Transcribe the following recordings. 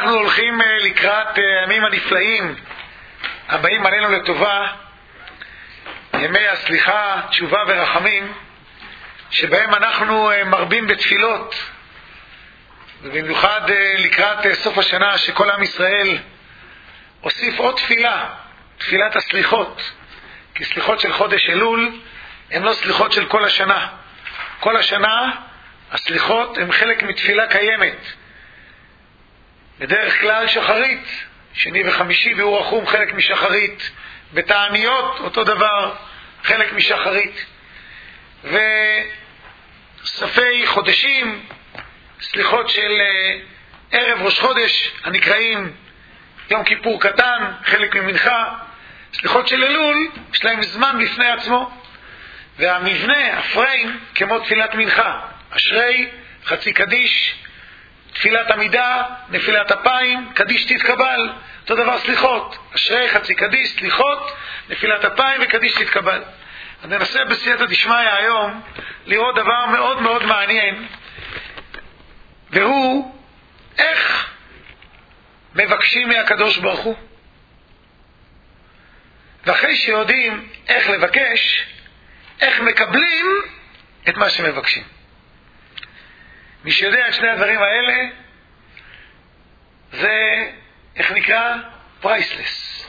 אנחנו הולכים לקראת הימים הנפלאים הבאים עלינו לטובה, ימי הסליחה, תשובה ורחמים, שבהם אנחנו מרבים בתפילות, ובמיוחד לקראת סוף השנה, שכל עם ישראל הוסיף עוד תפילה, תפילת הסליחות, כי סליחות של חודש אלול הן לא סליחות של כל השנה. כל השנה הסליחות הן חלק מתפילה קיימת, בדרך כלל שחרית, שני וחמישי באור החום חלק משחרית, בתעניות אותו דבר, חלק משחרית, וספי חודשים, סליחות של ערב ראש חודש הנקראים יום כיפור קטן, חלק ממנחה. סליחות של אלול יש להם זמן בפני עצמו, והמבנה, הפריים, כמו תפילת מנחה, אשרי, חצי קדיש, תפילת עמידה, נפילת אפיים, קדיש תתקבל, אותו דבר סליחות, אשרי, חצי קדיש, סליחות, נפילת אפיים וקדיש תתקבל. אני ננסה בסייעתא דשמיא היום לראות דבר מאוד מאוד מעניין, והוא איך מבקשים מהקדוש ברוך הוא. ואחרי שיודעים איך לבקש, איך מקבלים את מה שמבקשים. מי שיודע את שני הדברים האלה, זה איך נקרא? פרייסלס.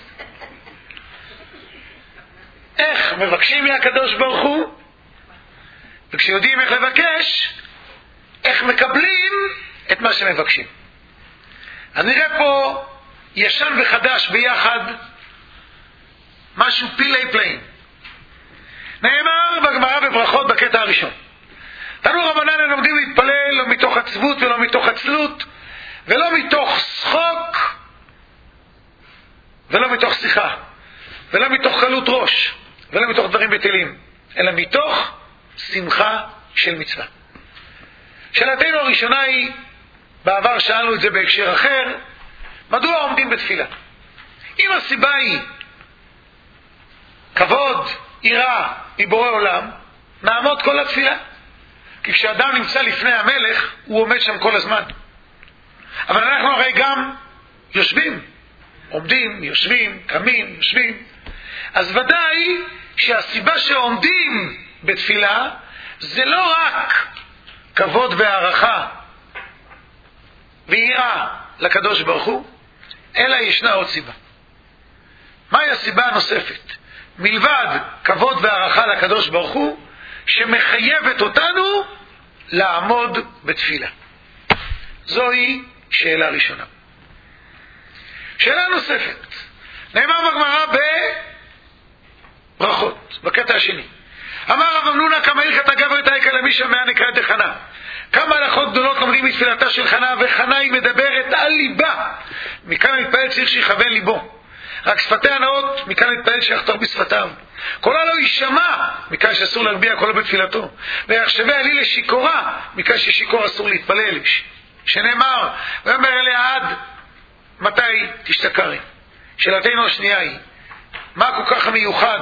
איך מבקשים מהקדוש ברוך הוא, וכשיודעים איך לבקש, איך מקבלים את מה שמבקשים. אז נראה פה ישן וחדש ביחד, משהו פילי פלאים. נאמר בגמרא בברכות בקטע הראשון, תנו רבנן הם לומדים להתפלל לא מתוך עצבות ולא מתוך עצלות ולא מתוך שחוק ולא מתוך שיחה ולא מתוך קלות ראש ולא מתוך דברים בטלים, אלא מתוך שמחה של מצווה. שאלתנו הראשונה היא, בעבר שאלנו את זה בהקשר אחר, מדוע עומדים בתפילה? אם הסיבה היא כבוד, יראה מבורא עולם, נעמוד כל התפילה. כי כשאדם נמצא לפני המלך, הוא עומד שם כל הזמן. אבל אנחנו הרי גם יושבים, עומדים, יושבים, קמים, יושבים. אז ודאי שהסיבה שעומדים בתפילה זה לא רק כבוד והערכה ויראה לקדוש ברוך הוא, אלא ישנה עוד סיבה. מהי הסיבה הנוספת? מלבד כבוד והערכה לקדוש ברוך הוא, שמחייבת אותנו לעמוד בתפילה. זוהי שאלה ראשונה. שאלה נוספת, נאמר בגמרא בברכות, בקטע השני. אמר רב אמנונה כמה הלכת הגברית אייקה למי שמע נקרא דחנה. כמה הלכות גדולות לומדים מתפילתה של חנה, וחנה היא מדברת על ליבה. מכאן המתפלל צריך שיכוון ליבו. רק שפתיה נאות, מכאן מתפלל שיחתור בשפתיו. קולה לא יישמע, מכאן שאסור להגביה קולה בתפילתו. ויחשבי עלי לשיקורה, מכאן ששיקור אסור להתפלל. שנאמר, ואומר אליה עד מתי תשתכרי. שאלתנו השנייה היא, מה כל כך מיוחד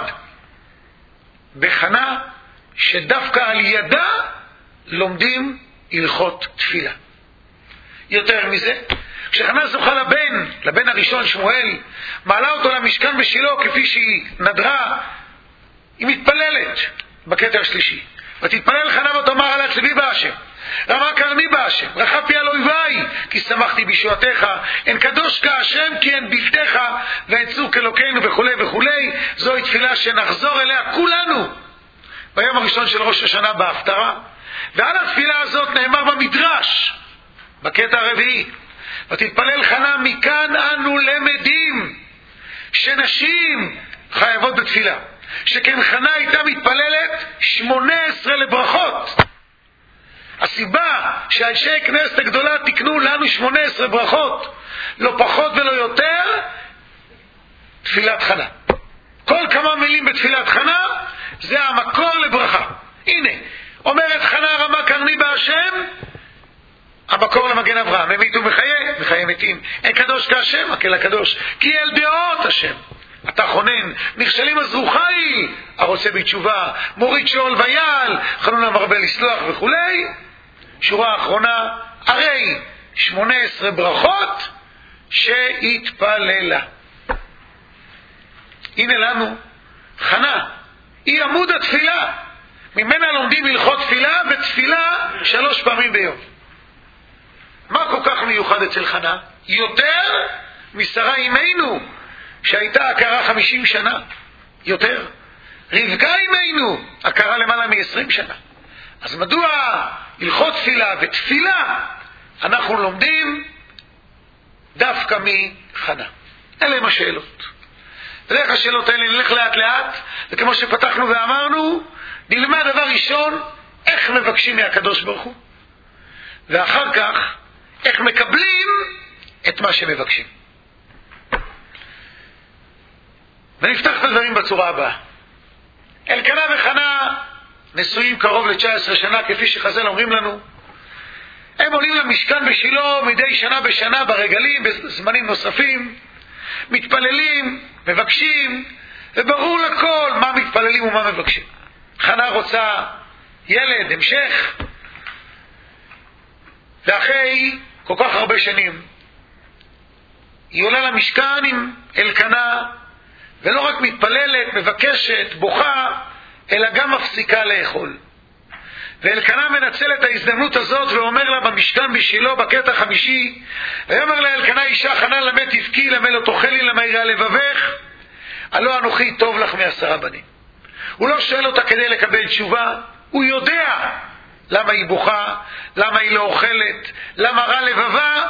בחנה שדווקא על ידה לומדים הלכות תפילה? יותר מזה, כשחנה זוכה לבן הראשון שמואל, מעלה אותו למשכן בשילה כפי שהיא נדרה, היא מתפללת בקטע השלישי. ותתפלל חנה ותאמר על עצבי בהשם, רמה קרני בהשם, רחפי על אויביי, כי שמחתי בישועתך, אין קדוש כהשם כי אין בלתך, ואין צור כאלוקינו וכולי וכולי. זוהי תפילה שנחזור אליה כולנו ביום הראשון של ראש השנה בהפטרה. ועל התפילה הזאת נאמר במדרש בקטע הרביעי, ותתפלל חנה מכאן אנו למדים שנשים חייבות בתפילה, שכן חנה הייתה מתפללת 18 לברכות. הסיבה שאנשי כנסת הגדולה תקנו לנו 18 ברכות, לא פחות ולא יותר, תפילת חנה. כל כמה מילים בתפילת חנה זה המקור לברכה. הנה, אומרת חנה רמה קרני בהשם, המקור למגן אברהם, ממית ומחיה, מחיה מתים. אין קדוש כהשם, מקל הקדוש, כי אל דעות השם אתה חונן, נכשלים עזרו חיל, הרוצה בתשובה, מוריד שאול ויעל, חנון המרבה לסלוח וכולי. שורה האחרונה, הרי 18 ברכות שהתפללה. הנה לנו חנה, היא עמוד התפילה. ממנה לומדים הלכות תפילה, ותפילה 3 פעמים ביום. מה כל כך מיוחד אצל חנה? יותר משרה אימנו, שהייתה הכרה 50 שנה. יותר. רבקה אימנו, הכרה למעלה מ-20 שנה. אז מדוע הלכות תפילה ותפילה אנחנו לומדים דווקא מחנה? אלה הם השאלות. דרך השאלות האלה נלך לאט לאט, וכמו שפתחנו ואמרנו, נלמד דבר ראשון איך מבקשים מהקדוש ברוך הוא, ואחר כך איך מקבלים את מה שמבקשים. ונפתח את הדברים בצורה הבאה. אלקנה וחנה נשואים קרוב ל-19 שנה, כפי שחז"ל אומרים לנו. הם עולים למשכן בשילה מדי שנה בשנה ברגלים, בזמנים נוספים, מתפללים, מבקשים, וברור לכל מה מתפללים ומה מבקשים. חנה רוצה ילד, המשך, ואחרי כל כך הרבה שנים היא עולה למשכן עם אלקנה, ולא רק מתפללת, מבקשת, בוכה, אלא גם מפסיקה לאכול. ואלקנה מנצל את ההזדמנות הזאת ואומר לה במשכן בשילה בקטע 5, ואומר לה אלקנה אישה חנה למה תבכי, למה לא תאכלי, למה יראה לבבך, הלא אנוכי טוב לך מ10 בנים. הוא לא שואל אותה כדי לקבל תשובה, הוא יודע למה היא בוכה, למה היא לא אוכלת, למה רע לבבה.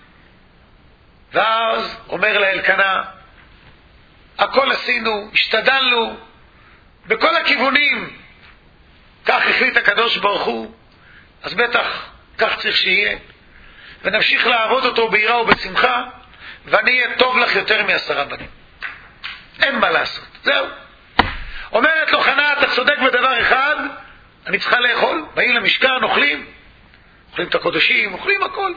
ואז אומר לה אלקנה, הכל עשינו, השתדלנו בכל הכיוונים, כך החליט הקדוש ברוך הוא, אז בטח כך צריך שיהיה, ונמשיך לעבוד אותו ביראה ובשמחה, ואני אהיה טוב לך יותר מ10 בנים. אין מה לעשות, זהו. אומרת לו חנה, אתה צודק בדבר אחד, אני צריכה לאכול. באים למשכן, אוכלים את הקודשים, אוכלים הכל.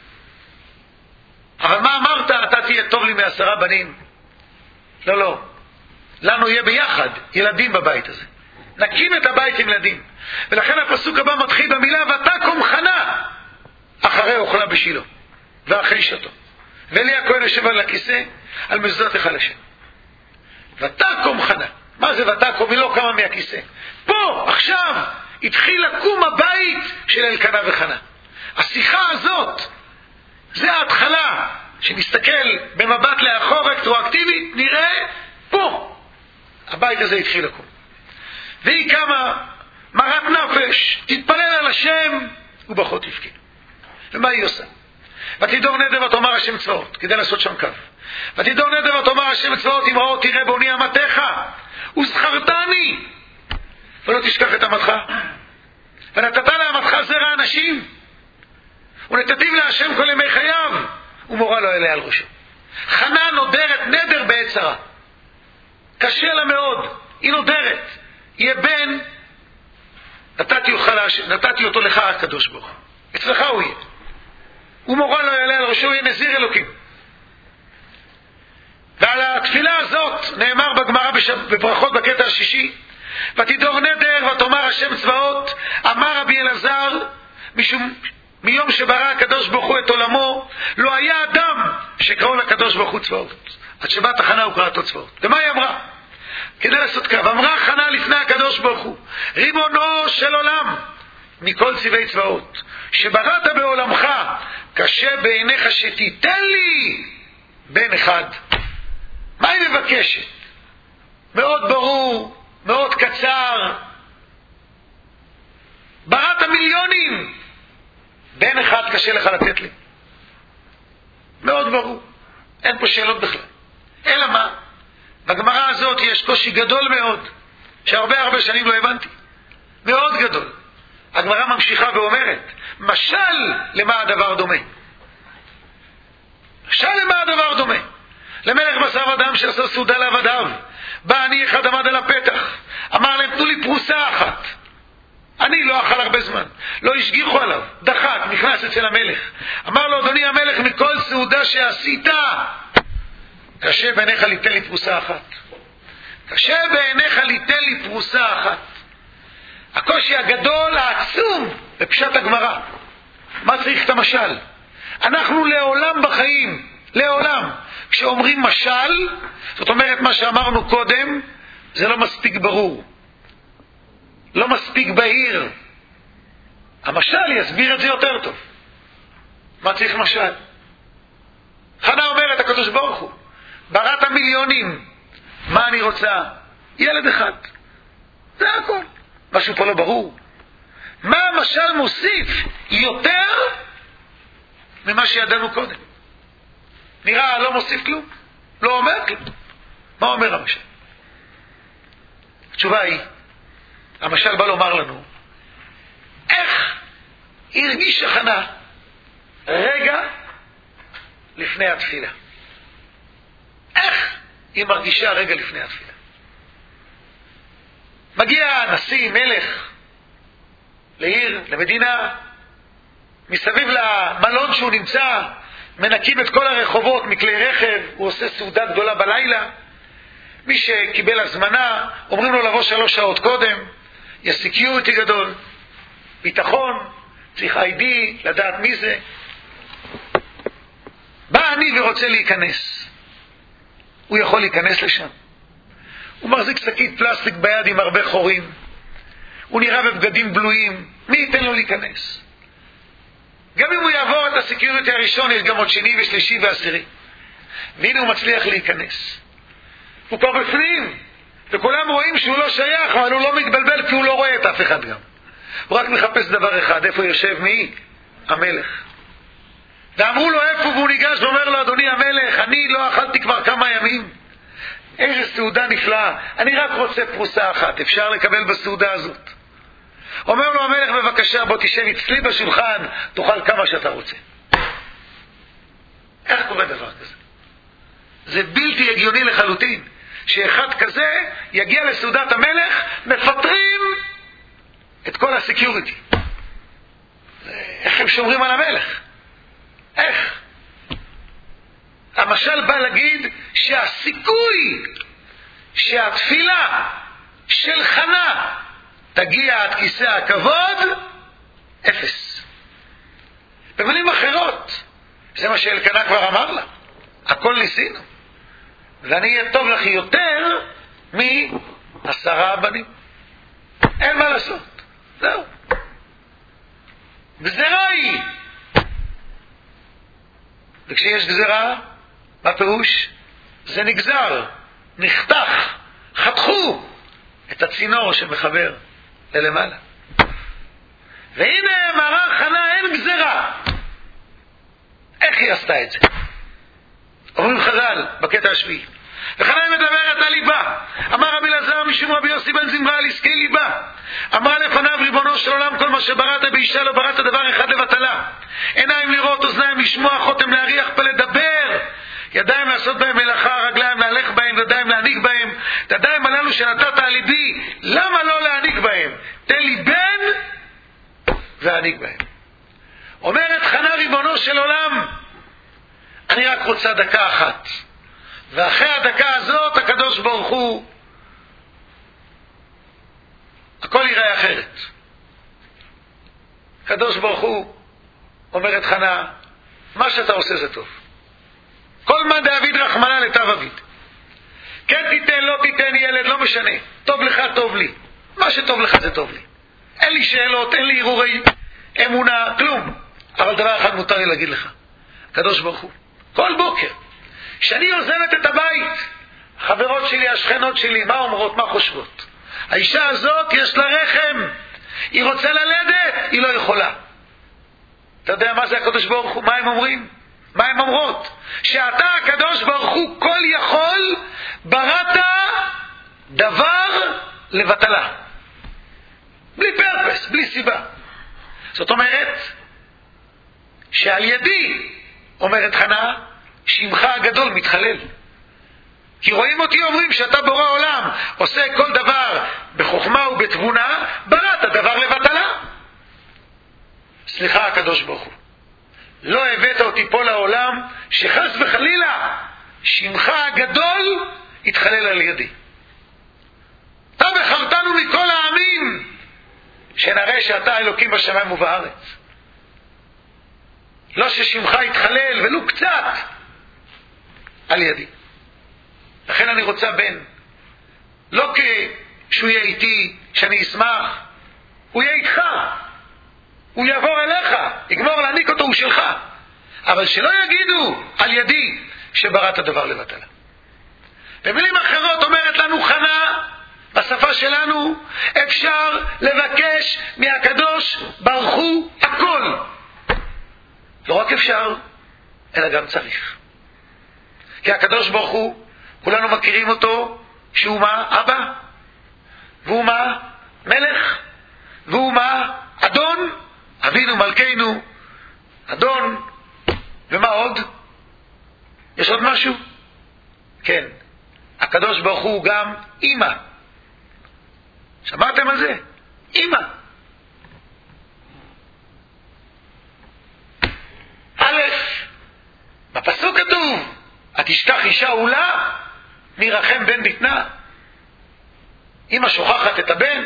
אבל מה אמרת? אתה תהיה טוב לי מ10 בנים. לא. לנו יהיה ביחד ילדים בבית הזה. נקים את הבית עם ילדים. ולכן הפסוק הבא מתחיל במילה ותקום חנה אחרי אוכלה בשילה ואחרי שתו. ואלי הכהן יושב על הכיסא על מזוזת היכל השם. ותקום חנה. מה זה ותקום? היא לא קמה מהכיסא. פה, עכשיו, התחיל לקום הבית של אלקנה וחנה. השיחה הזאת, זה ההתחלה, שנסתכל במבט לאחור רטרואקטיבית, נראה פה. הבית הזה התחיל לקום. והיא קמה, מרת נפש, תתפלל על השם, ובכות תבכה. ומה היא עושה? ותדור נדר ותאמר השם צבאות, כדי לעשות שם קו. ותדור נדר ותאמר השם צבאות, אמרו תראה בוני אמתך, וזכרתני, ולא תשכח את אמתך. ונתת לאמתך זרע אנשים, ונתתיו להשם כל ימי חייו, ומורה לו אלה על ראשו. חנה נודרת נדר בעת צרה. קשה לה מאוד, היא נודרת. יהיה בן, נתתי אותו לך הקדוש ברוך הוא. אצלך הוא יהיה. ומורה לו אלה על ראשו, יהיה נזיר אלוקים. ועל התפילה הזאת נאמר בגמרא בברכות בקטע 6, ותדור נדר ותאמר השם צבאות, אמר רבי אלעזר, מיום שברא הקדוש ברוך הוא את עולמו, לא היה אדם שקראו לקדוש ברוך הוא צבאות. עד שבאת חנה הוא קראתו צבאות. ומה היא אמרה? כדי לעשות קו, אמרה חנה לפני הקדוש ברוך הוא, ריבונו של עולם, מכל צבאי צבאות, שבראת בעולמך, קשה בעיניך שתיתן לי בן אחד. מה היא מבקשת? מאוד ברור, מאוד קצר. בראת מיליונים, בן אחד קשה לך לתת לי. מאוד ברור, אין פה שאלות בכלל. אלא מה? בגמרא הזאת יש קושי גדול מאוד, שהרבה שנים לא הבנתי. מאוד גדול. הגמרא ממשיכה ואומרת, משל למה הדבר דומה? משל למה הדבר דומה? למלך בשר אדם שעשה סעודה לעבדיו, בא עני אחד עמד על הפתח, אמר להם תנו לי פרוסה אחת. אני לא אכל הרבה זמן, לא השגיחו עליו, דחק, נכנס אצל המלך, אמר לו אדוני המלך, מכל סעודה שעשית קשה בעיניך ליתן לי פרוסה אחת. קשה בעיניך ליתן לי פרוסה אחת. הקושי הגדול העצום בפשט הגמרא. מה צריך את המשל? אנחנו לעולם בחיים לעולם. כשאומרים משל, זאת אומרת מה שאמרנו קודם, זה לא מספיק ברור. לא מספיק בהיר. המשל יסביר את זה יותר טוב. מה צריך משל? חנה אומרת, הקדוש ברוך הוא, בראת המיליונים, מה אני רוצה? ילד אחד. זה הכל. משהו פה לא ברור. מה המשל מוסיף יותר ממה שידענו קודם? נראה לא מוסיף כלום, לא אומר כלום. מה אומר המשל? התשובה היא, המשל בא לומר לנו איך הרגישה חנה רגע לפני התפילה. איך היא מרגישה רגע לפני התפילה? מגיע נשיא, מלך, לעיר, למדינה, מסביב למלון שהוא נמצא, מנקים את כל הרחובות מכלי רכב, הוא עושה סעודה גדולה בלילה. מי שקיבל הזמנה, אומרים לו לבוא 3 שעות קודם, יש סקיוריטי גדול, ביטחון, צריך ID, לדעת מי זה. בא אני ורוצה להיכנס. הוא יכול להיכנס לשם. הוא מחזיק שקית פלסטיק ביד עם הרבה חורים. הוא נראה בבגדים בלויים. מי ייתן לו להיכנס? גם אם הוא יעבור את הסקיוריטי הראשון, יש גם עוד שני ושלישי ועשירי. והנה הוא מצליח להיכנס. הוא כבר בפנים, וכולם רואים שהוא לא שייך, אבל הוא לא מתבלבל כי הוא לא רואה את אף אחד גם. הוא רק מחפש דבר אחד, איפה יושב מי? המלך. ואמרו לו איפה, והוא ניגש ואומר לו, אדוני המלך, אני לא אכלתי כבר כמה ימים. איזה סעודה נפלאה, אני רק רוצה פרוסה אחת, אפשר לקבל בסעודה הזאת. אומר לו המלך, בבקשה, בוא תשב אצלי בשולחן, תאכל כמה שאתה רוצה. איך קורה דבר כזה? זה בלתי הגיוני לחלוטין, שאחד כזה יגיע לסעודת המלך, מפטרים את כל הסקיוריטי. איך הם שומרים על המלך? איך? המשל בא להגיד שהסיכוי שהתפילה של חנה תגיע עד כיסא הכבוד, 0. במילים אחרות, זה מה שאלקנה כבר אמר לה, הכל ניסינו, ואני אהיה טוב לך יותר מ10 בנים. אין מה לעשות, זהו. גזרה היא. וכשיש גזרה, מה פירוש? זה נגזר, נחתך, חתכו את הצינור שמחבר ללמעלה. והנה מראה חנה, אין גזרה. איך היא עשתה את זה? אומרים חז"ל בקטע השביעי, וחנה היא מדברת על ליבה. אמר רבי אלעזר משום רבי יוסי בן זמרה על עסקי ליבה, אמרה לפניו ריבונו של עולם, כל מה שבראת באישה לא בראת דבר אחד לבטלה. עיניים לראות, אוזניים לשמוע, חותם להריח, פה לדבר, ידיים לעשות בהם מלאכה, רגליים להלך בהם, ידיים להעניק בהם. את הידיים הללו שנתת על ליבי, למה לא להעניק בהם? תן לי בן והעניק בהם. אומרת חנה, ריבונו של עולם, אני רק רוצה דקה אחת, ואחרי הדקה הזאת הקדוש ברוך הוא הכל ייראה אחרת. הקדוש ברוך הוא, אומרת חנה, מה שאתה עושה זה טוב. כל מה דאביד רחמנא לטב אביד. כן תיתן, לא תיתן ילד, לא משנה. טוב לך, טוב לי. מה שטוב לך זה טוב לי. אין לי שאלות, אין לי ערעורי אמונה, כלום. אבל דבר אחד מותר לי להגיד לך. הקדוש ברוך הוא, כל בוקר, כשאני עוזבת את הבית, החברות שלי, השכנות שלי, מה אומרות, מה חושבות? האישה הזאת יש לה רחם, היא רוצה ללדת, היא לא יכולה. אתה יודע מה זה הקדוש ברוך הוא? מה הם אומרים? מה הם אומרות? שאתה הקדוש ברוך הוא כל יכול, בראת דבר לבטלה. בלי פרפס, בלי סיבה. זאת אומרת, שעל ידי, אומרת חנה, שמך הגדול מתחלל. כי רואים אותי אומרים שאתה בורא עולם, עושה כל דבר בחוכמה ובתבונה, בראת דבר לבטלה. סליחה הקדוש ברוך הוא, לא הבאת אותי פה לעולם שחס וחלילה שמך הגדול יתחלל על ידי. אתה בחרתנו מכל העמים שנראה שאתה אלוקים בשמיים ובארץ. לא ששמך יתחלל ולו קצת על ידי. לכן אני רוצה בן. לא שהוא יהיה איתי, שאני אשמח. הוא יהיה איתך. הוא יעבור אליך. יגמור להעניק אותו, הוא שלך. אבל שלא יגידו על ידי שבראת הדבר לבטלה. במילים אחרות אומרת לנו חנה, בשפה שלנו, אפשר לבקש מהקדוש ברוך הוא הכל. לא רק אפשר, אלא גם צריך. כי הקדוש ברוך הוא, כולנו מכירים אותו, שהוא מה? אבא. והוא מה? מלך. והוא מה? אדון. אבינו מלכנו, אדון. ומה עוד? יש עוד משהו? כן. הקדוש ברוך הוא גם אמא. שמעתם על זה? אמא. א', בפסוק כתוב, התשכח אישה עולה, מרחם בן בטנה. אמא שוכחת את הבן,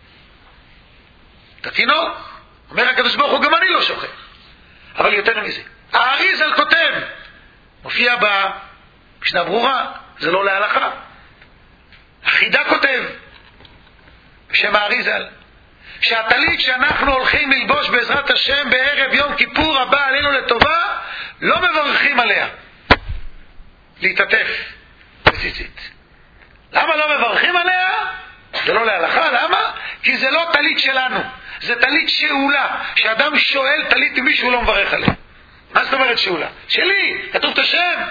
את התינוק. אומר הקדוש ברוך הוא, גם אני לא שוכח. אבל יותר מזה, האריזל כותב, מופיע במשנה ברורה, זה לא להלכה. החידה כותב, בשם האריזל, שהטלית שאנחנו הולכים ללבוש בעזרת השם בערב יום כיפור הבא עלינו לטובה, לא מברכים עליה. להתעטף בציצית. למה לא מברכים עליה? זה לא להלכה, למה? כי זה לא טלית שלנו, זה טלית שאולה. שאדם שואל טלית אם מישהו לא מברך עליה. מה זאת אומרת שאולה? שלי, כתוב את השם.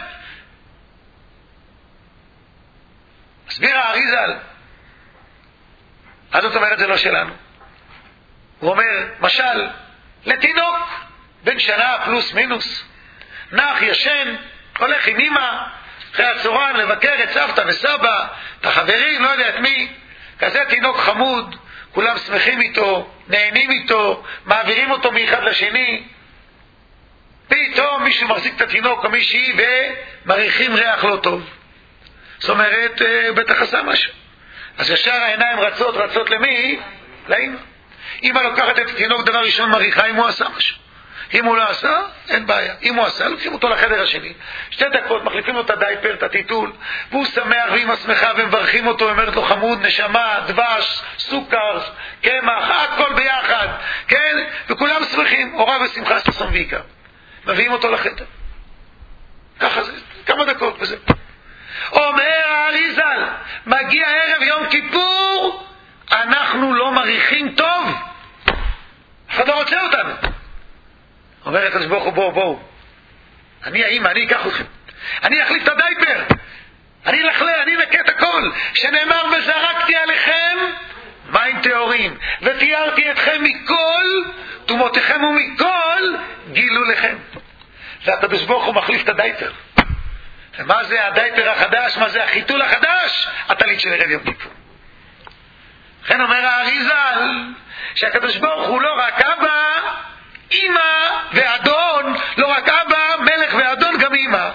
מסביר האריזל, אז זאת אומרת זה לא שלנו. הוא אומר, משל, לתינוק בן שנה פלוס מינוס, נח ישן, הולך עם אמא אחרי הצהריים לבקר את סבתא וסבא, את החברים, לא יודע את מי, כזה תינוק חמוד, כולם שמחים איתו, נהנים איתו, מעבירים אותו מאחד לשני. פתאום מישהו מחזיק את התינוק או מישהי ומריחים ריח לא טוב. זאת אומרת, בטח עשה משהו. אז ישר העיניים רצות למי? לאמא. אמא לוקחת את התינוק, דבר ראשון מריחה אם הוא עשה משהו. אם הוא לא עשה, אין בעיה. אם הוא עשה, לוקחים אותו לחדר השני. 2 דקות, מחליפים לו את הדייפר, את הטיטול, והוא שמח ואמא שמחה ומברכים אותו, ואומרת לו חמוד, נשמה, דבש, סוכר, קמח, הכל ביחד, כן? וכולם שמחים, אורה ושמחה, ששון ועיקר. מביאים אותו לחדר. ככה זה, כמה דקות וזה. אומר האריזל, מגיע ערב יום כיפור, אנחנו לא מריחים טוב. אחד לא רוצה אותנו. אומר הקדוש ברוך הוא, בואו. אני האמא, אני אקח אתכם. אני אחליף את הדייפר. אני אלכלה, אני נקה את הכל. שנאמר, וזרקתי עליכם מים טהורים, ותיארתי אתכם מכל תומותיכם ומכל גילו לכם. והקדוש ברוך הוא מחליף את הדייפר. ומה זה הדייפר החדש? מה זה החיתול החדש? הטלית של ערב יום כיפור. לכן אומר האריזל, שהקדוש ברוך הוא לא רק אבא, אמא ואדון, לא רק אבא, מלך ואדון, גם אמא.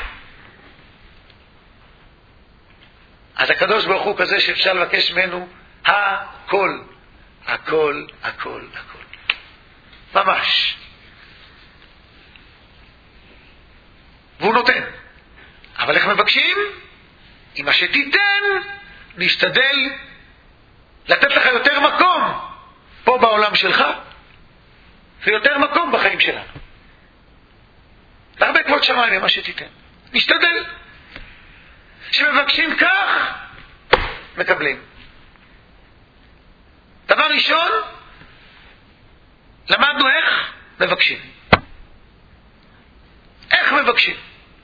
אז הקדוש ברוך הוא כזה שאפשר לבקש ממנו הכל, הכל, הכל, הכל. ממש. והוא נותן. אבל איך מבקשים? אם מה שתיתן, נשתדל לתת לך יותר מקום פה בעולם שלך, ויותר מקום בחיים שלנו. להרבה כבוד שמיים למה שתיתן. נשתדל. שמבקשים כך, מקבלים. דבר ראשון, למדנו איך מבקשים. איך מבקשים?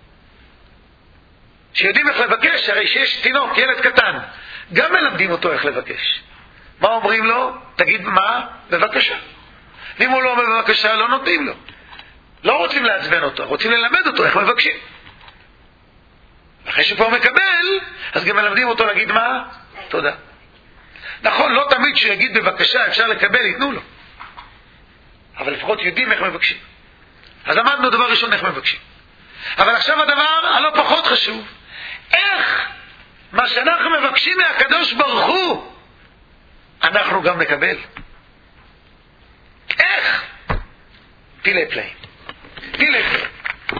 שיודעים איך לבקש, הרי שיש תינוק, ילד קטן, גם מלמדים אותו איך לבקש. מה אומרים לו? תגיד מה? בבקשה. אם הוא לא אומר בבקשה, לא נותנים לו. לא רוצים לעצבן אותו, רוצים ללמד אותו איך מבקשים. אחרי שכבר מקבל, אז גם מלמדים אותו להגיד מה? תודה. נכון, לא תמיד שיגיד בבקשה אפשר לקבל, ייתנו לו. אבל לפחות יודעים איך מבקשים. אז למדנו דבר ראשון איך מבקשים. אבל עכשיו הדבר הלא פחות חשוב, איך מה שאנחנו מבקשים מהקדוש ברוך הוא, אנחנו גם נקבל. איך? פילי פלי.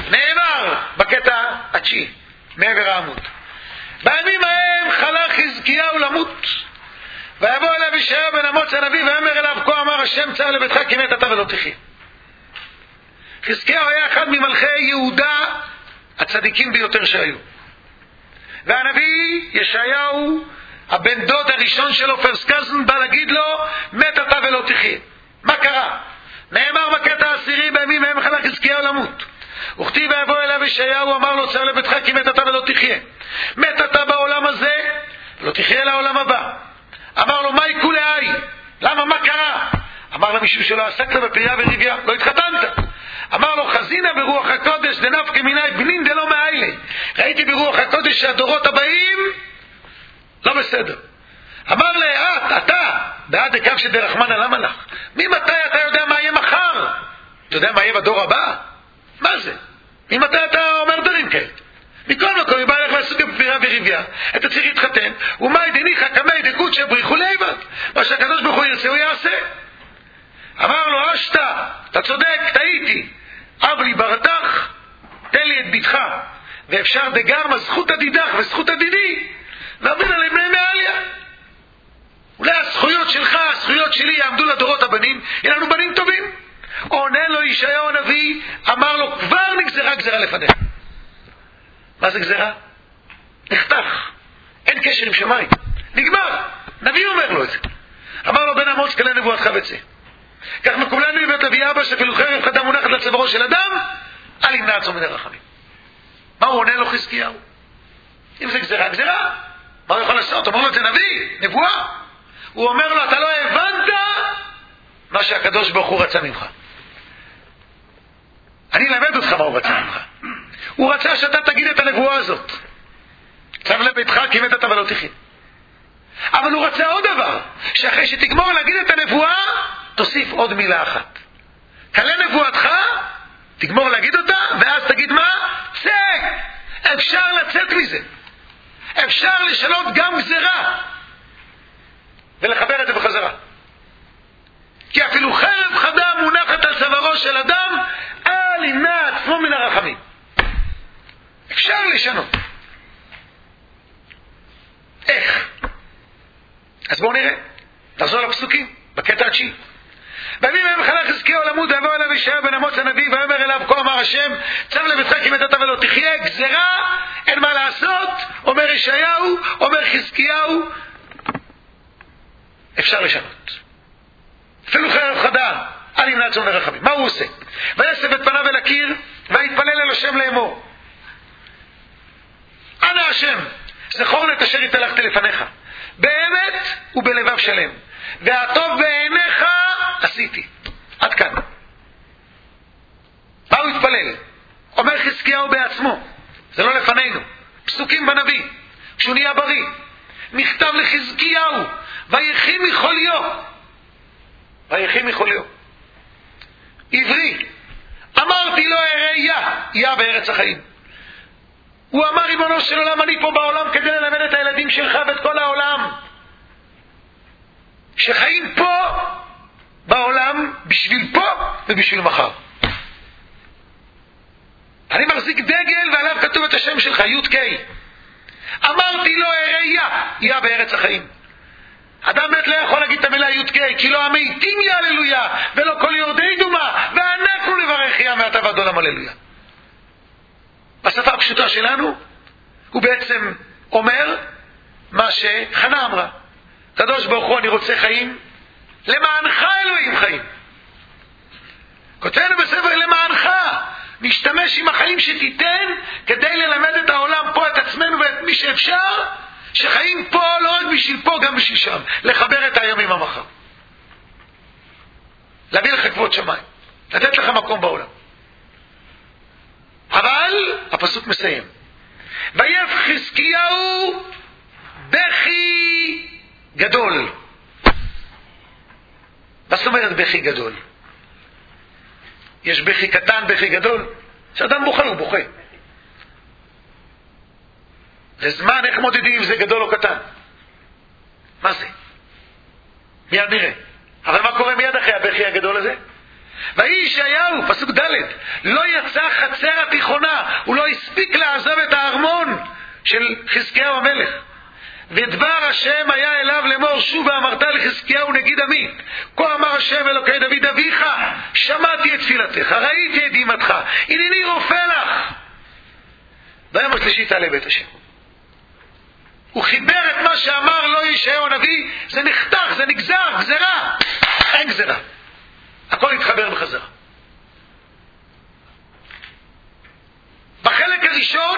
נאמר בקטע התשיעי מעבר העמוד, בימים ההם חלה חזקיהו למות, ויבוא אליו ישעיהו בן אמוץ הנביא ויאמר אליו, כה אמר השם צו לביתך כי מת אתה ולא תחיה. חזקיהו היה אחד ממלכי יהודה הצדיקים ביותר שהיו, והנביא ישעיהו הבן דוד הראשון שלו, פרסט קזן, בא להגיד לו מת אתה ולא תחיה. מה קרה? נאמר בקטע העשירי, בימים ההם חלה חזקיהו למות, וכתיב ויבוא אליו ישעיהו אמר לו צו לביתך כי מת אתה ולא תחיה. מת אתה בעולם הזה ולא תחיה לעולם הבא. אמר לו מהי כולי? למה? מה קרה? אמר לו משום שלא עסקת בפריה וריביה, לא התחתנת. אמר לו חזינה ברוח הקודש דנפקא מיני בנין דלא מאיילי, ראיתי ברוח הקודש שהדורות הבאים לא בסדר. אמר לה אתה בעד דקו שדרחמנא למה לך? ממתי אתה יודע מה יהיה מחר? אתה יודע מה יהיה בדור הבא? מה זה? ממתי אתה אומר דברים כאלה? מכל מקום, היא באה לך לעסוק בפריה וריביה, אתה צריך להתחתן, ומאי דניחא קמי דקודשא בריחו ליבד, מה שהקדוש ברוך הוא ירצה הוא יעשה. אמר לו אשתא, אתה צודק, טעיתי, אב לי ברתך, תן לי את ביתך, ואפשר דגרמה זכות הדידך וזכות הדידי, ואמרנו להם בני מעליה. אולי הזכויות שלך, הזכויות שלי יעמדו לדורות הבנים, יהיה לנו בנים טובים. עונה לו ישעיהו הנביא, אמר לו כבר נגזרה גזרה לפניך. מה זה גזרה? נחתך, אין קשר עם שמיים, נגמר. נביא אומר לו את זה, אמר לו בן אמוץ כלה נבואתך בצא. כך מקובלנו לבית אבי אבא שאפילו חרב חדה מונחת לצווארו של אדם, אל ימנע עצמו מן הרחמים. מה הוא עונה לו חזקיהו? אם זה גזרה, גזרה. מה הוא יכול לעשות? אומר לו את זה נביא, נבואה. הוא אומר לו אתה לא הבנת מה שהקדוש ברוך הוא רצה ממך. אני אלמד אותך מה הוא רצה ממך. הוא רצה שאתה תגיד את הנבואה הזאת, צו לביתך כי מת אתה ולא תחיה. אבל הוא רצה עוד דבר, שאחרי שתגמור להגיד את הנבואה תוסיף עוד מילה אחת. כלה נבואתך, תגמור להגיד אותה, ואז תגיד מה? צא! אפשר לצאת מזה. אפשר לשנות גם גזרה ולחבר את זה בחזרה. כי אפילו חרב חדה מונחת על צווארו של אדם, אל ימנע עצמו מן הרחמים. אפשר לשנות. איך? אז בואו נראה. נחזור לפסוקים בקטע התשיעי. בימים ההם חלה חזקיהו למות, ויבוא אליו ישעיהו בן אמוץ הנביא ויאמר אליו כה אמר השם צו לביתך כי מת אתה ולא תחיה. גזרה, אין מה לעשות. אומר ישעיהו, אומר חזקיהו, אפשר לשנות. אפילו חרב חדה אל ימנע עצמו מן הרחמים. מה הוא עושה? ויסב את פניו אל הקיר ויתפלל אל השם לאמור, אנא השם זכור לי את אשר התהלכתי לפניך באמת ובלבב שלם, והטוב בעיניך עשיתי. עד כאן. מה הוא התפלל? אומר חזקיהו בעצמו, זה לא לפנינו, פסוקים בנביא, כשהוא נהיה בריא, מכתב לחזקיהו, ויחי מחוליו. ויחי מחוליו עברי, אמרתי לו אראה יה בארץ החיים. הוא אמר ריבונו של עולם, אני פה בעולם כדי ללמד את הילדים שלך ואת כל העולם שחיים פה בעולם בשביל פה ובשביל מחר. אני מחזיק דגל ועליו כתוב את השם שלך י' ק'. אמרתי לו אראה יה בארץ החיים. אדם מת לא יכול להגיד את המילה י' ק', כי לא המתים יהללויה ולא כל יורדי דומה, ואנחנו נברך יה מעתה ועד עולם הללויה. בשפה הפשוטה שלנו הוא בעצם אומר מה שחנה אמרה, קדוש ברוך הוא אני רוצה חיים למענך אלוהים חיים. כותבנו בספר למענך, נשתמש עם החיים שתיתן כדי ללמד את העולם פה, את עצמנו ואת מי שאפשר, שחיים פה לא רק בשביל פה גם בשביל שם, לחבר את היום עם המחר, להביא לך כבוד שמיים, לתת לך מקום בעולם. אבל הפסוק מסיים, ויבך חזקיהו בכי גדול. מה זאת אומרת בכי גדול? יש בכי קטן, בכי גדול. כשאדם בוכה הוא בוכה. לזמן איך מודדים אם זה גדול או קטן? מה זה? מיד נראה. אבל מה קורה מיד אחרי הבכי הגדול הזה? ויהי ישעיהו, פסוק ד', לא יצא חצר התיכונה, הוא לא הספיק לעזוב את הארמון של חזקיהו המלך. ודבר השם היה אליו לאמור, שוב ואמרת לחזקיהו נגיד עמי, כה אמר השם אלוקי דוד אביך, שמעתי את תפילתך, ראיתי את דמעתך, הנני רופא לך. ביום השלישי תעלה בית השם. הוא חיבר את מה שאמר לו ישעיהו הנביא, זה נחתך, זה נגזר, גזרה. אין גזרה, הכל התחבר בחזרה. בחלק הראשון,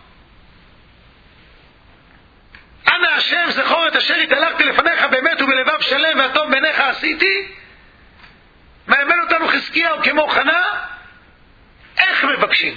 אנא השם זכור את אשר התהלכתי לפניך באמת ובלבב שלם והטוב בעיניך עשיתי, מאמן אותנו חזקיהו כמו חנה. איך מבקשים?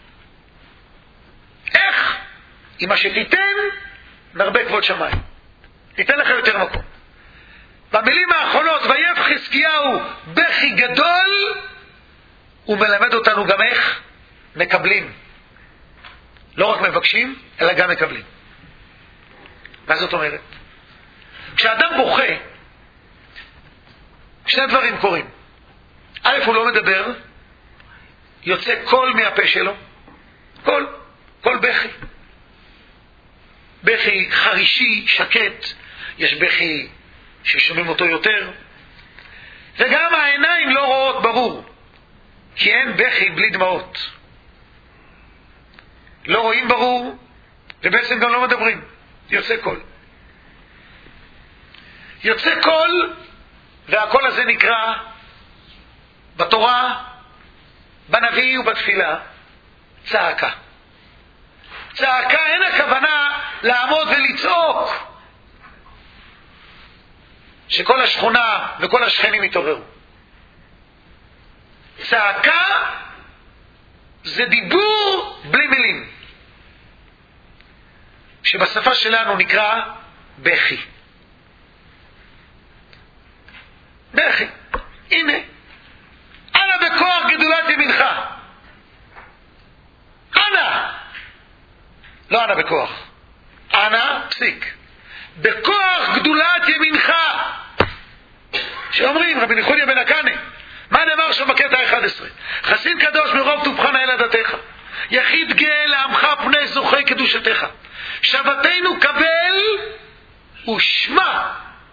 איך? עם מה שתיתן נרבה כבוד שמיים, תיתן לך יותר מקום. במילים האחרונות, ויבך חזקיהו בכי גדול, הוא מלמד אותנו גם איך מקבלים. לא רק מבקשים, אלא גם מקבלים. מה זאת אומרת? כשאדם בוכה, שני דברים קורים. א', הוא לא מדבר, יוצא קול מהפה שלו, קול בכי. בכי חרישי, שקט, יש בכי ששומעים אותו יותר, וגם העיניים לא רואות ברור, כי אין בכי בלי דמעות. לא רואים ברור, ובעצם גם לא מדברים. יוצא קול. יוצא קול, והקול הזה נקרא בתורה, בנביא ובתפילה, צעקה. צעקה אין הכוונה לעמוד ולצעוק שכל השכונה וכל השכנים יתעוררו. צעקה זה דיבור בלי מילים, שבשפה שלנו נקרא בכי. בכי. הנה, אנא בכוח גדולת ימינך. אנא, לא אנא בכוח, אנא פסיק, בכוח גדולת ימינך. שאומרים רבי נחוניה בן הקנה, מה נאמר שם בקטע 11? חסין קדוש מרוב טובך נאה לדתך, יחיד גאה לעמך פני זוכי קדושתך, שבתנו קבל ושמע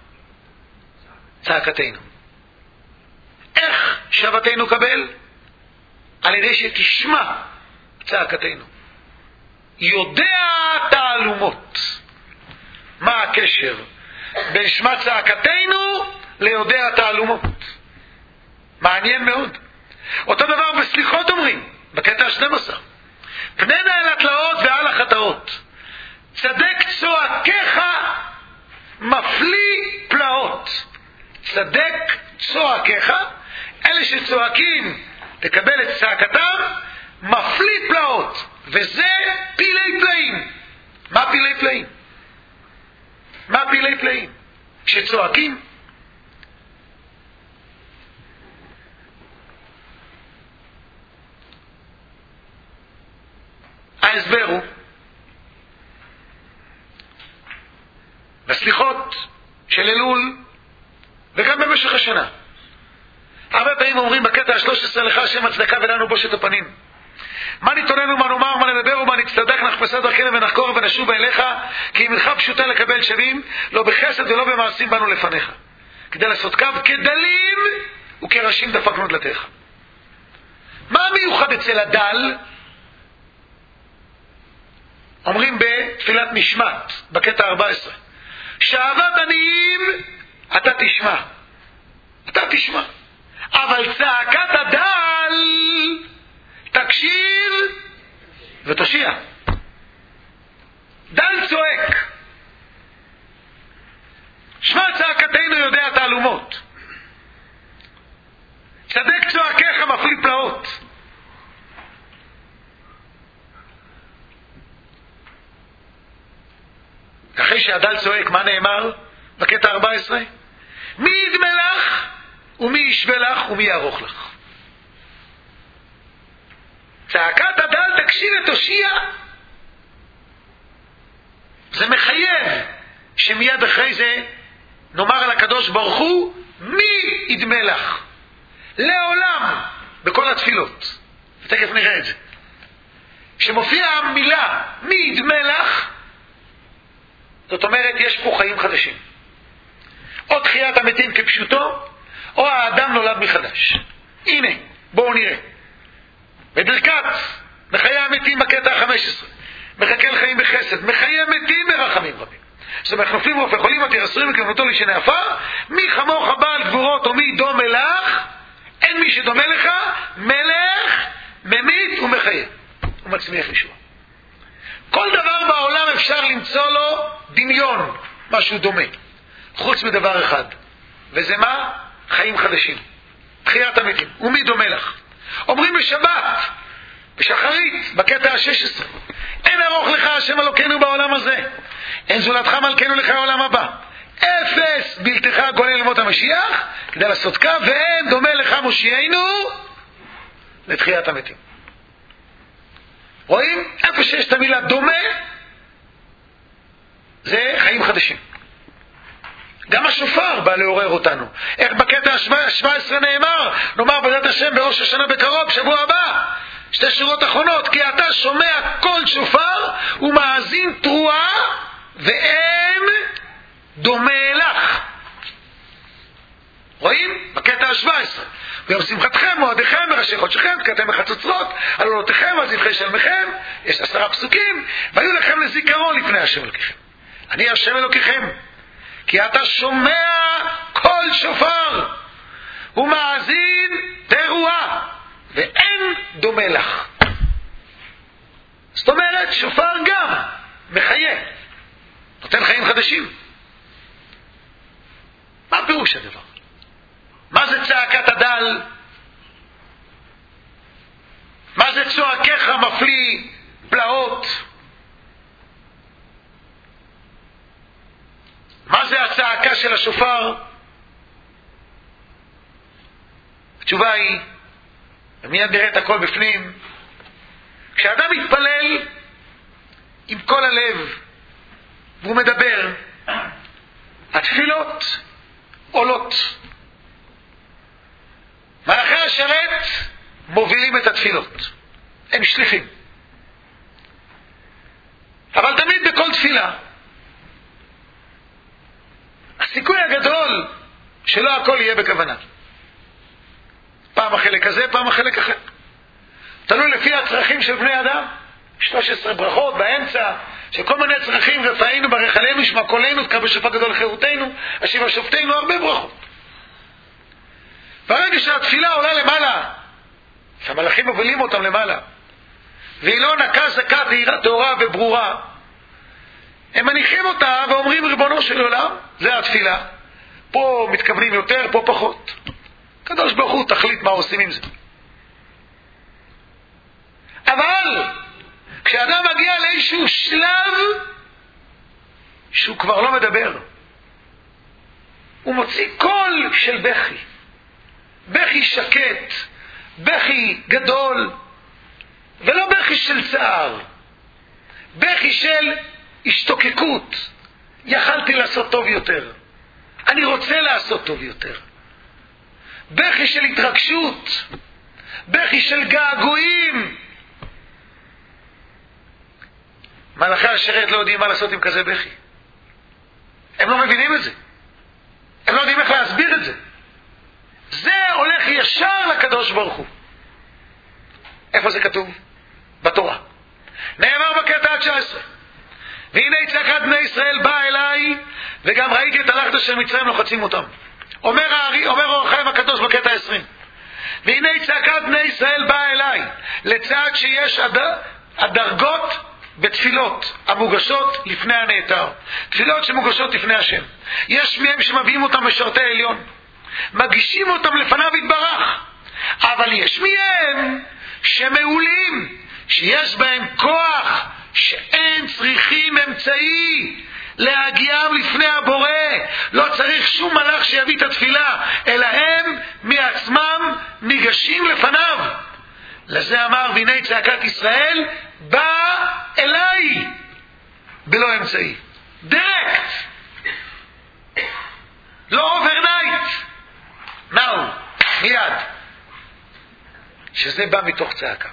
צעקתנו. איך שבתנו קבל? על ידי שתשמע צעקתנו. יודע תעלומות. מה הקשר בין שמע צעקתנו ליודע תעלומות? מעניין מאוד. אותו דבר בסליחות אומרים בקטע 12, פני נא אל התלאות ועל החטאות, צדק צועקיך מפליא פלאות. צדק צועקיך, אלה שצועקים לקבל את צעקתם, מפליא פלאות. וזה פילי פלאים. מה פילי פלאים? מה פילי פלאים? שצועקים. ההסבר הוא בסליחות של אלול וגם במשך השנה. הרבה פעמים אומרים בקטע 13, לך השם הצדקה ולנו בושת הפנים. מה נתוננו, מה נאמר, מה נדבר ומה נצטדק, נחפשה דרכנו ונחקור ונשוב אליך, כי ימינך פשוטה לקבל שבים, לא בחסד ולא במעשים באנו לפניך, כדי לעשות קו כדלים וכראשים דפקנו דלתך. מה המיוחד אצל הדל? אומרים בתפילת משמעת בקטע 14, שאהבת עניים אתה תשמע, אתה תשמע, אבל צעקת הדל תקשיב ותושיע. דל צועק, שמע צעקתנו יודע תעלומות, צדק צועקיך מפליא פלאות. אחרי שהדל צועק, מה נאמר בקטע 14? מי ידמה לך ומי ישווה לך ומי יערוך לך. צעקת הדל תקשיב ותושיע. זה מחייב שמיד אחרי זה נאמר על הקדוש ברוך הוא, מי ידמה לך? לעולם בכל התפילות, ותכף נראה את זה, שמופיעה המילה נדמה לך, זאת אומרת יש פה חיים חדשים, או תחיית המתים כפשוטו, או האדם נולד מחדש. הנה, בואו נראה. בברכת מחיי המתים בקטע ה-15, מחכה לחיים בחסד, מחיי המתים ברחמים רבים. זאת אומרת, נופלים רופא חולים אותי אסורים וכמותו לשני עפר, מי חמוך בעל גבורות או מי דומה לך, אין מי שדומה לך, מלך, ממית ומחיה ומצמיח ישוע. כל דבר בעולם אפשר למצוא לו דמיון, משהו דומה, חוץ מדבר אחד, וזה מה? חיים חדשים, תחיית המתים. ומי דומה לך? אומרים בשבת, בשחרית, בקטע ה-16, אין ארוך לך השם אלוקינו בעולם הזה, אין זולתך מלכנו לך העולם הבא, אפס בלתך גולה למות המשיח כדי לעשות קו, ואין דומה לך מושיענו לתחיית המתים. רואים? איפה שיש את המילה דומה זה חיים חדשים. גם השופר בא לעורר אותנו. איך בקטע ה-17 נאמר, נאמר בעזרת השם בראש השנה בקרוב, שבוע הבא, שתי שורות אחרונות, כי אתה שומע קול שופר ומאזין תרועה ואין דומה לך. רואים? בקטע ה-17, ביום שמחתכם מועדיכם בראשי חודשכם תקעתם בחצוצרות על עולותיכם ועל זבחי שלמיכם, יש 10 פסוקים, והיו לכם לזיכרון לפני השם אלוקיכם, אני השם אלוקיכם, כי אתה שומע קול שופר ומאזין תרועה ואין דומה לך. זאת אומרת שופר גם מחיה, נותן חיים חדשים. מה פירוש הדבר? מה זה צעקת הדל? מה זה צועקך מפליא פלאות? מה זה הצעקה של השופר? התשובה היא, ומיד נראה את הכל בפנים, כשאדם מתפלל עם כל הלב והוא מדבר, התפילות עולות. מלאכי השרת מובילים את התפילות, הם שליחים. אבל תמיד בכל תפילה הסיכוי הגדול שלא הכל יהיה בכוונה. פעם החלק הזה, פעם החלק אחר. תלוי לפי הצרכים של בני אדם. 13 ברכות באמצע, שכל מיני צרכים, רפאינו ברחלנו, שמע קולנו, תקבל שפע גדול לחירותנו, השיבה שופטנו, הרבה ברכות. ברגע שהתפילה עולה למעלה, שהמלאכים מובילים אותם למעלה, והיא לא נקה זקה טהורה וברורה, הם מניחים אותה ואומרים ריבונו של עולם, זה התפילה. פה מתכוונים יותר, פה פחות. הקדוש ברוך הוא תחליט מה עושים עם זה. אבל כשאדם מגיע לאיזשהו שלב שהוא כבר לא מדבר, הוא מוציא קול של בכי, בכי שקט, בכי גדול, ולא בכי של צער, בכי של השתוקקות. יכלתי לעשות טוב יותר, אני רוצה לעשות טוב יותר. בכי של התרגשות, בכי של געגועים. מלאכי השרת לא יודעים מה לעשות עם כזה בכי. הם לא מבינים את זה, הם לא יודעים איך להסביר את זה. זה הולך ישר לקדוש ברוך הוא. איפה זה כתוב? בתורה. נאמר בקטע ה-19, והנה צעקת בני ישראל באה אליי, וגם ראיתי את הלכת של מצרים לוחצים אותם. אומר אור החיים הקדוש בקטע 20, והנה צעקת בני ישראל באה אליי, לצד שיש הדרגות בתפילות המוגשות לפני הנאתר, תפילות שמוגשות לפני השם. יש מהם שמביאים אותם משרתי עליון, מגישים אותם לפניו יתברך, אבל יש מהם שמעולים, שיש בהם כוח, שאין צריכים אמצעי להגיעם לפני הבורא, לא צריך שום מלאך שיביא את התפילה, אלא הם מעצמם ניגשים לפניו. לזה אמר והנה צעקת ישראל בא אליי, בלא אמצעי, דירקט, לא אוברנייט, נאו, מיד. שזה בא מתוך צעקה.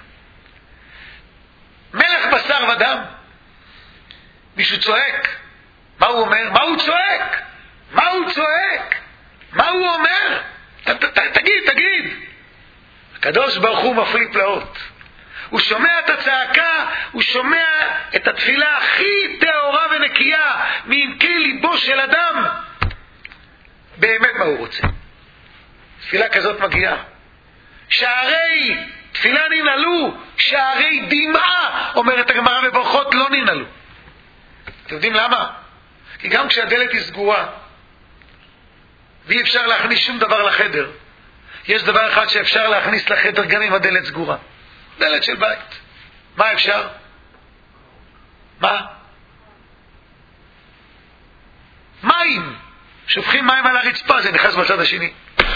מלך בשר ודם, מישהו צועק, מה הוא אומר? מה הוא צועק? מה הוא צועק? מה הוא אומר? תגיד. הקדוש ברוך הוא מפליא פלאות. הוא שומע את הצעקה, הוא שומע את התפילה הכי טהורה ונקייה מעמקי ליבו של אדם. באמת מה הוא רוצה? תפילה כזאת מגיעה. שערי תפילה ננעלו, שערי דמעה, אומרת הגמרא בברכות, לא ננעלו. אתם יודעים למה? כי גם כשהדלת היא סגורה ואי אפשר להכניס שום דבר לחדר, יש דבר אחד שאפשר להכניס לחדר גם אם הדלת סגורה. דלת של בית. מה אפשר? מה? מים. שופכים מים על הרצפה, זה נכנס בצד השני.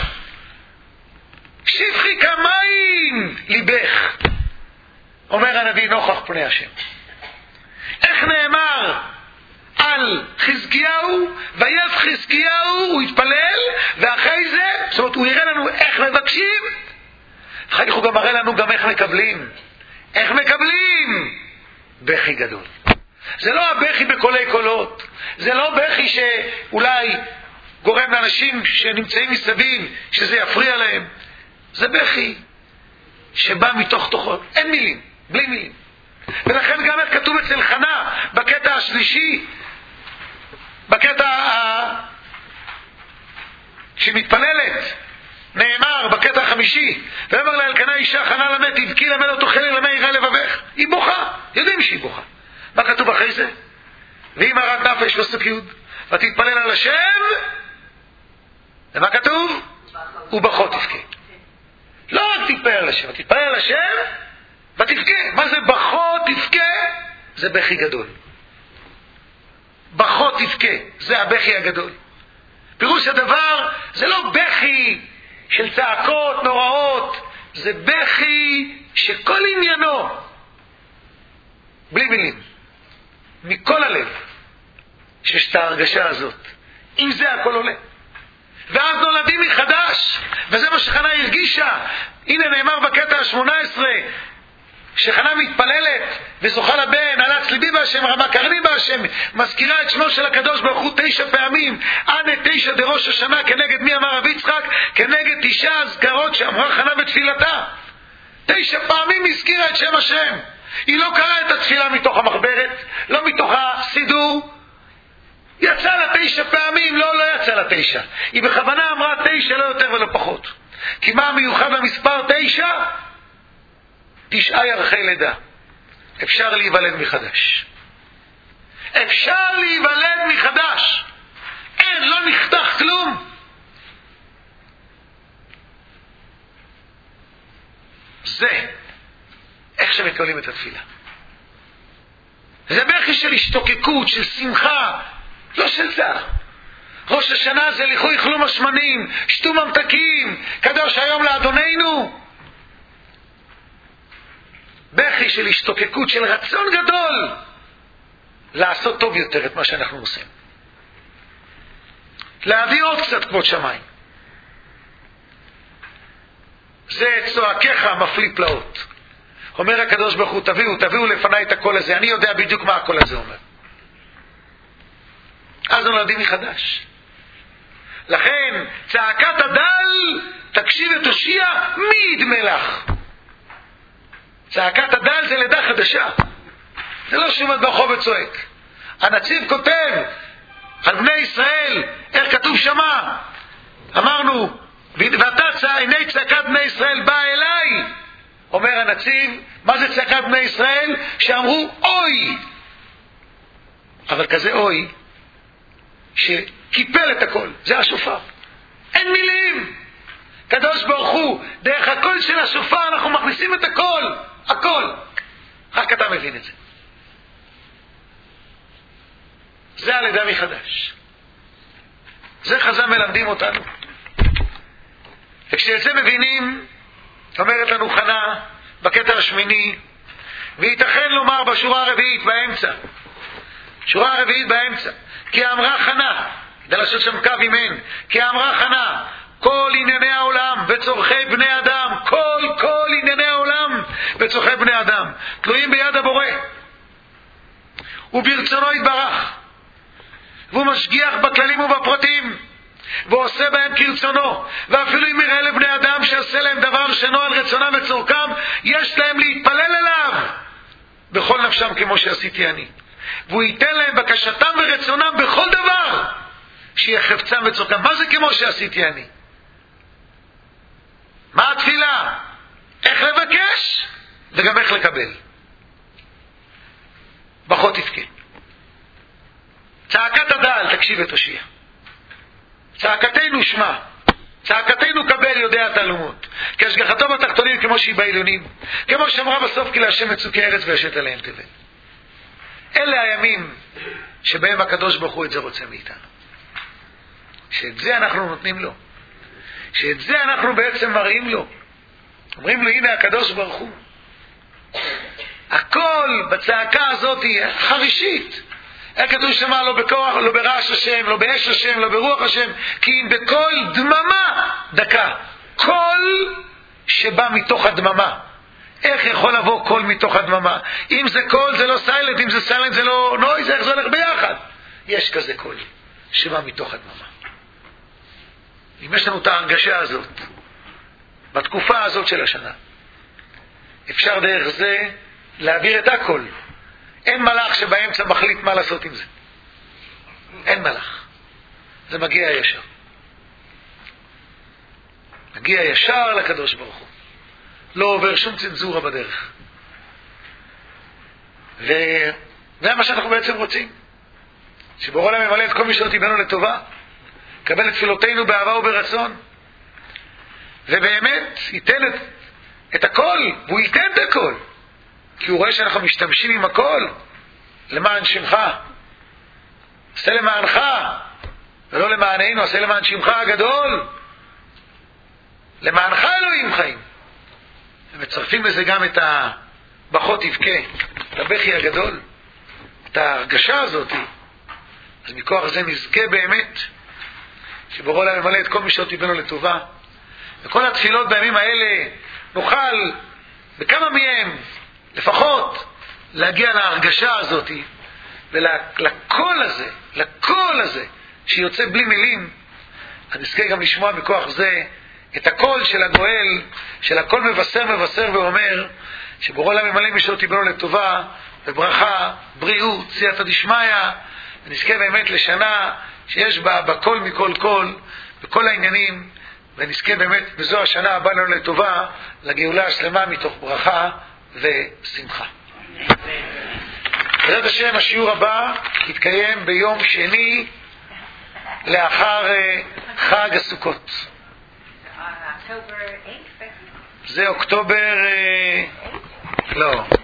שפכי כמים ליבך, אומר הנביא נוכח פני השם. איך נאמר על חזקיהו, ויבך חזקיהו, הוא התפלל, ואחרי זה, זאת אומרת, הוא יראה לנו איך מבקשים, אחר כך הוא גם מראה לנו גם איך מקבלים. איך מקבלים? בכי גדול. זה לא הבכי בקולי קולות, זה לא בכי שאולי גורם לאנשים שנמצאים מסביב שזה יפריע להם. זה בכי שבא מתוך תוכו, אין מילים, בלי מילים. ולכן גם איך כתוב אצל חנה בקטע השלישי, בקטע שמתפללת, נאמר בקטע החמישי, ואמר לה אלקנה אישה חנה למד, תבכי למד אותו חלק למד יראה לבבך. היא בוכה, יודעים שהיא בוכה. מה כתוב אחרי זה? ואם הרת נפש פסוק י' ותתפלל על השם, ומה כתוב? ובכות תבכה. לא רק תתפלל על השם, תתפלל על השם ותבכה. מה זה בכות תבכה? זה בכי גדול. בכות תבכה, זה הבכי הגדול. פירוש הדבר, זה לא בכי של צעקות נוראות, זה בכי שכל עניינו, בלי מילים, מכל הלב, שיש את ההרגשה הזאת. אם זה הכל עולה. ואז נולדים מחדש, וזה מה שחנה הרגישה. הנה נאמר בקטע ה-18, שחנה מתפללת וזוכה לבן, עלץ ליבי בהשם, רמה קרני בהשם, מזכירה את שמו של הקדוש ברוך הוא 9 פעמים. אנה 9 דראש השנה, כנגד מי אמר רבי יצחק? כנגד 9 אזכרות שאמרה חנה בתפילתה. 9 פעמים הזכירה את שם השם. היא לא קראה את התפילה מתוך המחברת, לא מתוך הסידור. יצא לה 9 פעמים, לא יצא לה 9. היא בכוונה אמרה 9, לא יותר ולא פחות. כי מה המיוחד במספר 9? 9 ירחי לידה. אפשר להיוולד מחדש. אפשר להיוולד מחדש. אין, לא נחתך כלום. זה איך שמקבלים את התפילה. זה בכי של השתוקקות, של שמחה, לא של צער. ראש השנה זה לכו יאכלו משמנים, שתו ממתקים, קדוש היום לאדוננו. בכי של השתוקקות, של רצון גדול לעשות טוב יותר את מה שאנחנו עושים. להביא עוד קצת כבוד שמיים. זה צועקיך מפליא פלאות. אומר הקדוש ברוך הוא, תביאו לפניי את הקול הזה. אני יודע בדיוק מה הקול הזה אומר. אז נולדים מחדש. לכן צעקת הדל תקשיב את הושיע, מי ידמה לך? צעקת הדל זה לידה חדשה. זה לא שעומד ברחוב וצועק. הנציב כותב על בני ישראל, איך כתוב שמה? אמרנו, ואתה עיני צעקת בני ישראל בא אליי. אומר הנציב, מה זה צעקת בני ישראל? שאמרו אוי. אבל כזה אוי שקיפל את הכל, זה השופר. אין מילים. קדוש ברוך הוא, דרך הקול של השופר אנחנו מכניסים את הכל, הכל. רק אתה מבין את זה. זה הלידה מחדש. זה חז"ל מלמדים אותנו. וכשאת זה מבינים, אומרת לנו חנה בקטע השמיני, וייתכן לומר בשורה הרביעית באמצע, שורה הרביעית באמצע, כי אמרה חנה, כדי לעשות שם קו אימן, כי אמרה חנה, כל ענייני העולם וצורכי בני אדם, כל ענייני בצורכי בני אדם, תלויים ביד הבורא. וברצונו יתברך. והוא משגיח בכללים ובפרטים, ועושה בהם כרצונו. ואפילו אם יראה לבני אדם שעשה להם דבר שאינו על רצונם וצורכם, יש להם להתפלל אליו בכל נפשם כמו שעשיתי אני. והוא ייתן להם בקשתם ורצונם בכל דבר שיהיה חפצם וצורכם. מה זה כמו שעשיתי אני? מה התפילה? איך לבקש וגם איך לקבל. ברכות תבכה. צעקת הדל תקשיב ותושיע. צעקתנו שמע, צעקתנו קבל יודע תעלומות. כי השגחתו בתחתונים כמו שהיא בעליונים, כמו שאמרה בסוף כי להשם מצוקי ארץ וישת עליהם תבל. אלה הימים שבהם הקדוש ברוך הוא את זה רוצה מאיתנו, שאת זה אנחנו נותנים לו, שאת זה אנחנו בעצם מראים לו. אומרים לו הנה הקדוש ברוך הוא. הכל בצעקה הזאת חרישית. איך כתוב שמה? לא בכוח, לא ברעש השם, לא באש השם, לא ברוח השם, כי אם בכל דממה דקה. קול שבא מתוך הדממה. איך יכול לבוא קול מתוך הדממה? אם זה קול זה לא סיילנט, אם זה סיילנט זה לא נויז, איך זה הולך ביחד? יש כזה קול שבא מתוך הדממה. אם יש לנו את ההרגשה הזאת בתקופה הזאת של השנה, אפשר דרך זה להעביר את הכל. אין מלאך שבאמצע מחליט מה לעשות עם זה. אין מלאך. זה מגיע ישר. מגיע ישר לקדוש ברוך הוא. לא עובר שום צנזורה בדרך. וזה מה שאנחנו בעצם רוצים. שבורא עולם ממלא את כל משעות ליבנו לטובה. קבל את תפילותינו באהבה וברצון. ובאמת ייתן את הכל. והוא ייתן את הכל. כי הוא רואה שאנחנו משתמשים עם הכל למען שמך. עשה למענך ולא למעננו, עשה למען שמך הגדול. למענך אלוהים חיים. ומצרפים לזה גם את הברכות תבכה, את הבכי הגדול, את ההרגשה הזאת. אז מכוח זה נזכה באמת שבורא עולם ממלא את כל משעות ליבנו לטובה. וכל התפילות בימים האלה נוכל בכמה מהם לפחות להגיע להרגשה הזאת ולקול הזה, לקול הזה שיוצא בלי מילים. אז נזכה גם לשמוע מכוח זה את הקול של הגואל, של הקול מבשר ואומר שבורא עולם ממלא משעות ליבנו לטובה וברכה, בריאות, סייעתא דשמיא. ונזכה באמת לשנה שיש בה בכל מכל קול בכל העניינים, ונזכה באמת בזו השנה הבאה לנו לטובה, לגאולה השלמה מתוך ברכה ושמחה. בעזרת השם השיעור הבא יתקיים ביום שני לאחר חג הסוכות. זה אוקטובר לא